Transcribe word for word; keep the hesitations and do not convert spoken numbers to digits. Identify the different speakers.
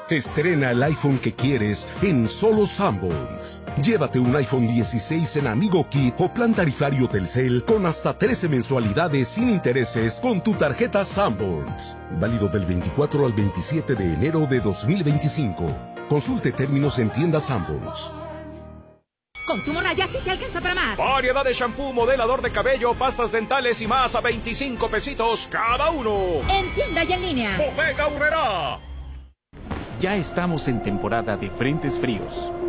Speaker 1: Estrena el iPhone que quieres en solo Sanborns. Llévate un iPhone dieciséis en Amigo Kit o plan tarifario Telcel con hasta trece mensualidades sin intereses con tu tarjeta Sanborns. Válido del veinticuatro al veintisiete de enero de dos mil veinticinco. Consulte términos en tienda Sanborns.
Speaker 2: Consumo Raya sí te alcanza para más.
Speaker 3: Variedad de shampoo, modelador de cabello, pastas dentales y más a veinticinco pesitos cada uno.
Speaker 2: En tienda y en línea.
Speaker 3: Bodega Aurrerá.
Speaker 4: Ya estamos en temporada de frentes fríos.